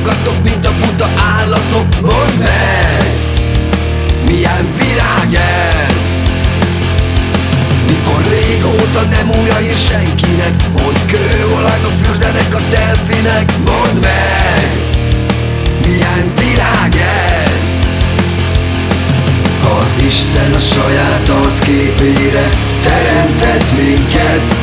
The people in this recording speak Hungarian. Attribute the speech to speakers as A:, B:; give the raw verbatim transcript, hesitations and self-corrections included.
A: Hallgatok, mint a buta állatok. Mondd meg, milyen világ ez? Mikor régóta nem új a hír senkinek, hogy kőolajba fürdenek a delfinek. Mondd meg, milyen világ ez? Az Isten a saját arcképére teremtett minket.